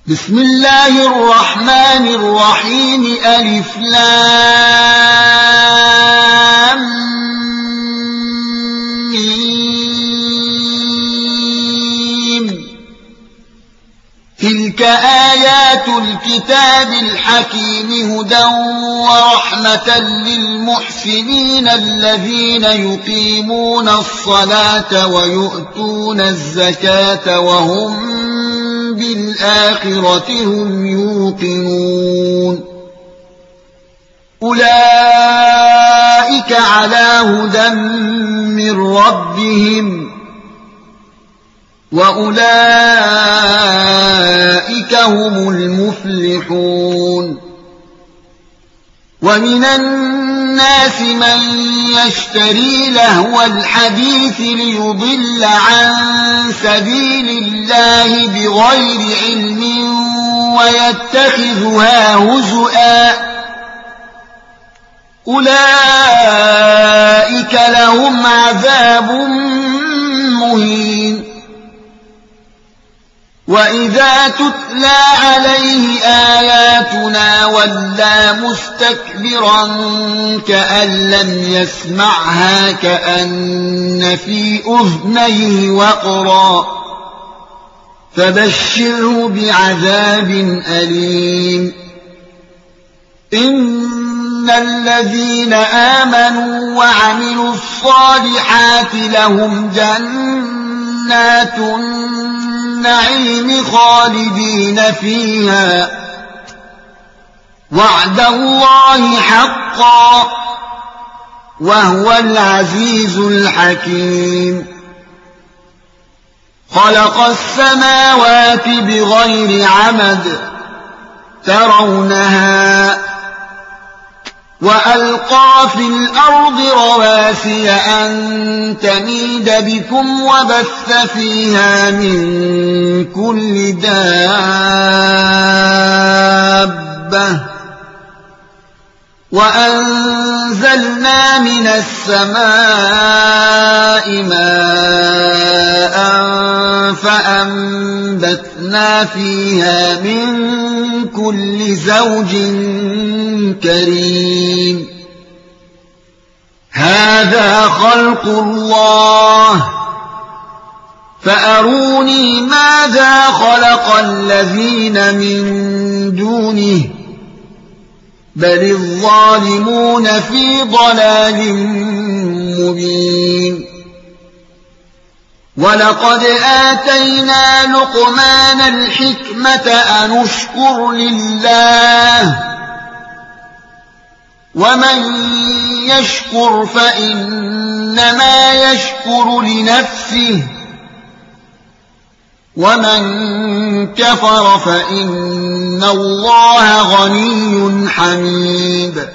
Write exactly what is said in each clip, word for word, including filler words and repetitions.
بسم الله الرحمن الرحيم ألف لام ميم. تلك آيات الكتاب الحكيم هدى ورحمة للمحسنين الذين يقيمون الصلاة ويؤتون الزكاة وهم بالآخرة هم يوقنون. أولئك على هدى من ربهم وأولئك هم المفلحون. ومن الناس من يشتري لهو الحديث ليضل عن سبيل الله بغير علم ويتخذها هزؤا أولئك لهم عذاب مهين. وإذا تتلى عليه آياتنا ولى مستكبرا كأن لم يسمعها كأن في أذنيه وقرا فبشره بعذاب أليم. إن الذين آمنوا وعملوا الصالحات لهم جنات النعيم خالدين فيها وعد الله حقا وهو العزيز الحكيم. خلق السماوات بغير عمد ترونها وألقى في الأرض رواسي أن تميد بكم وبث فيها من كل دابة وأنزلنا من السماء ماء فأنبتنا فيها من كل زوج كريم. هذا خلق الله فأروني ماذا خلق الذين من دونه بل الظالمون في ضلال مبين. ولقد آتينا لقمان الحكمة أن اشكر لله ومن يشكر فإنما يشكر لنفسه ومن كفر فإن الله غني حميد.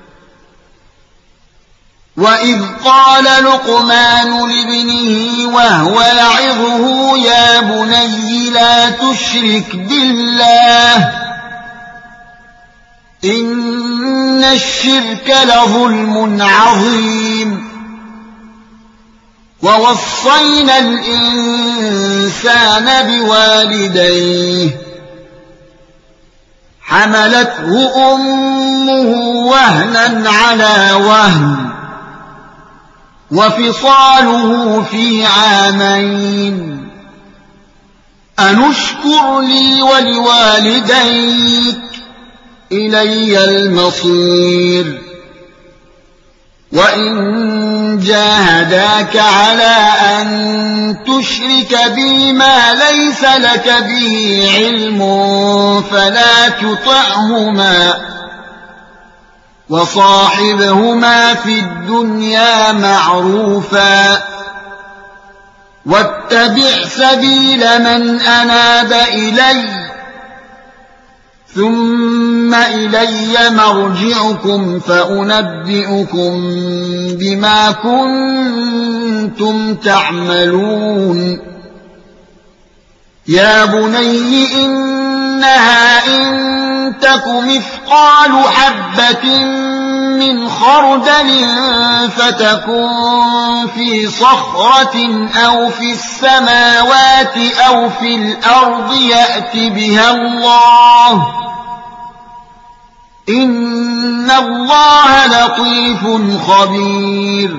وإذ قال لقمان لابنه وهو يعظه يا بني لا تشرك بالله إن الشرك لظلم عظيم. ووصينا الإنسان بوالديه حملته أمه وهنا على وهن وفصاله في عامين أن اشكر لي ولوالديك إلي المصير. وإن جاهداك على أن تشرك بي ما ليس لك به علم فلا تطعهما وصاحبهما في الدنيا معروفا واتبع سبيل من أناب إلي ثم إلي مرجعكم فأنبئكم بما كنتم تعملون. يا بني إنها إن تك مثقال حبة من خردل فتكن في صخرة أو في السماوات أو في الأرض يأت بها الله إن الله لطيف خبير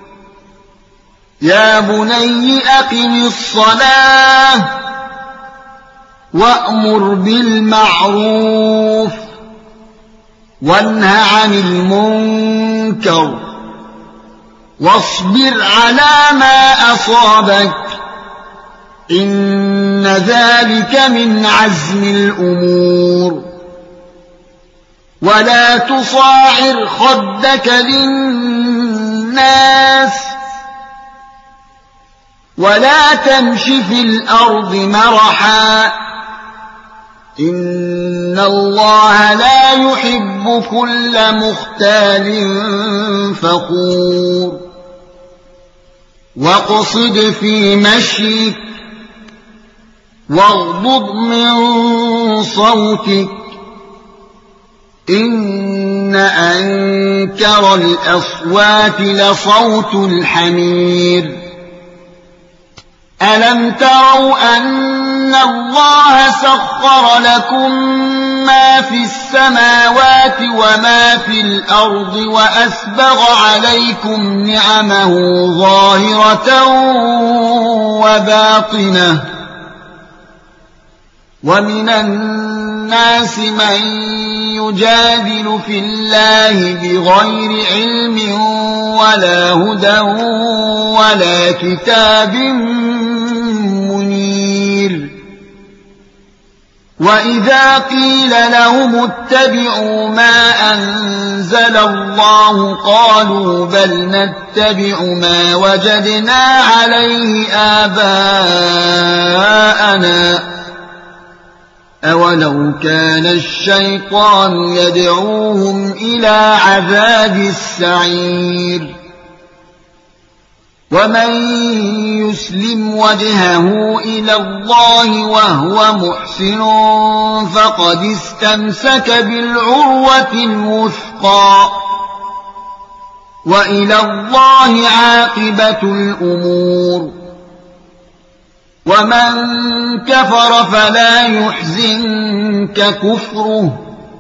يا بني أقم الصلاة وأمر بالمعروف وانه عن المنكر واصبر على ما أصابك إن ذلك من عزم الأمور ولا تصاعر خدك للناس ولا تمش في الأرض مرحا إن الله لا يحب كل مختال فخور واقصد في مشيك واغضض من صوتك إن أنكر الأصوات لصوت الحمير ألم تروا أن الله سخر لكم ما في السماوات وما في الأرض وأسبغ عليكم نعمه ظاهرة وباطنة ومن الناس من يجادل في الله بغير علم ولا هدى ولا كتاب منير وإذا قيل لهم اتبعوا ما أنزل الله قالوا بل نتبع ما وجدنا عليه آباءنا أولو كان الشيطان يدعوهم إلى عذاب السعير ومن يسلم وجهه إلى الله وهو محسن فقد استمسك بالعروة الوثقى وإلى الله عاقبة الأمور ومن كفر فلا يحزنك كفره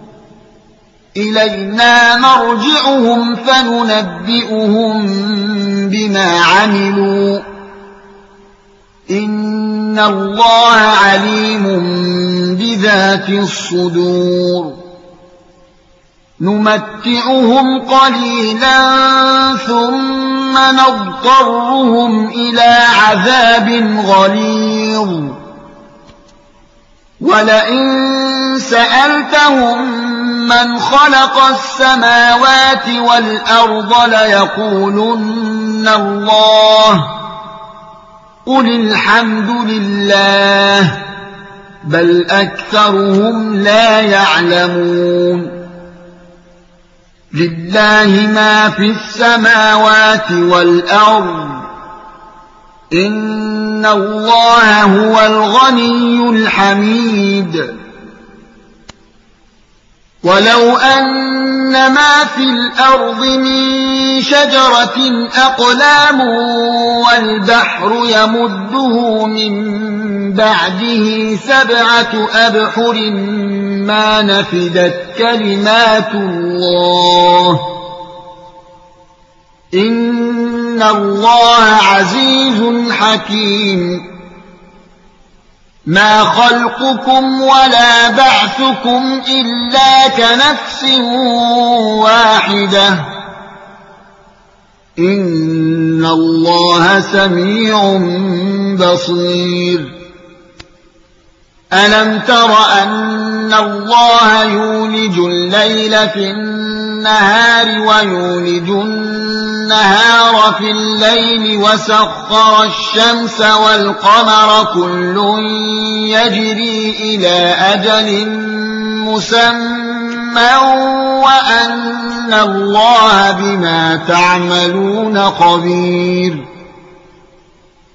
إلينا مرجعهم فننبئهم بما عملوا إن الله عليم بذات الصدور نمتعهم قليلا ثم نضطرهم إلى عذاب غليظ ولئن سألتهم من خلق السماوات والأرض ليقولن الله قل الحمد لله بل أكثرهم لا يعلمون لله ما في السماوات والأرض إن الله هو الغني الحميد ولو أن ما في الأرض من شجرة أقلام والبحر يمده من بعده سبعة أبحر ما نفدت كلمات الله إن الله عزيز حكيم ما خلقكم ولا بعثكم إلا كنفس واحدة إن الله سميع بصير ألم تر أن الله يولج الليل في النهار ويولج النهار في الليل وسخر الشمس والقمر كل يجري إلى أجل مسمى وأن الله بما تعملون خبير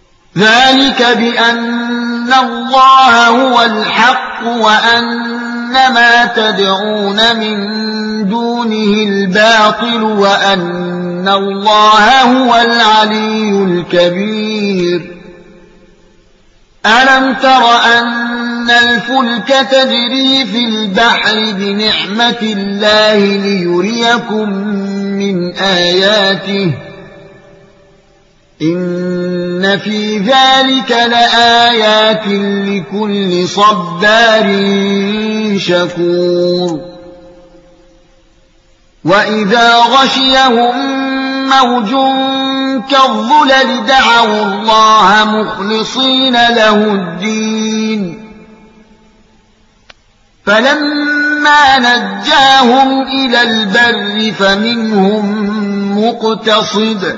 ذلك بأن الله هو الحق وأن ما تدعون من دونه الباطل وأن الله هو العلي الكبير. ألم تر أن الفلك تجري في البحر بنعمة الله ليريكم من آياته إن في ذلك لآيات لكل صبار شكور. وإذا غشيهم موج كالظلل دعوا الله مخلصين له الدين فلما نجاهم إلى البر فمنهم مقتصد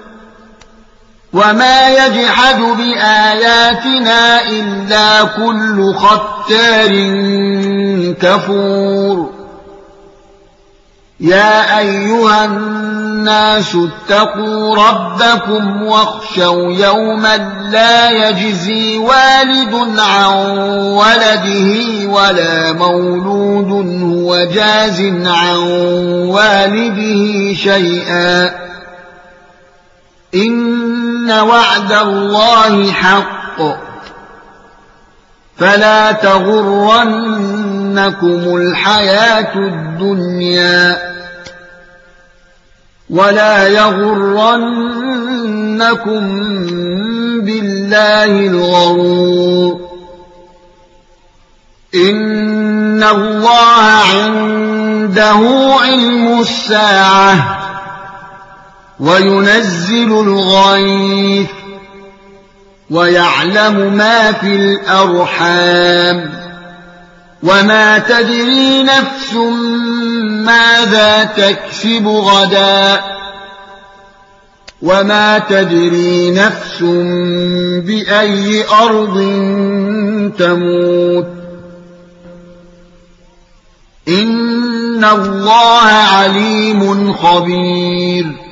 وما يجحد بآياتنا إلا كل ختار كفور. يا أيها الناس اتقوا ربكم واخشوا يوما لا يجزي والد عن ولده ولا مولود هو جاز عن والده شيئا إن وعد الله حق فلا تغرنكم الحياة الدنيا ولا يغرنكم بالله الغرور. إن الله عنده علم الساعة وينزل الغيث ويعلم ما في الأرحام وما تدري نفس ماذا تكسب غدا وما تدري نفس بأي أرض تموت. إن الله عليم خبير.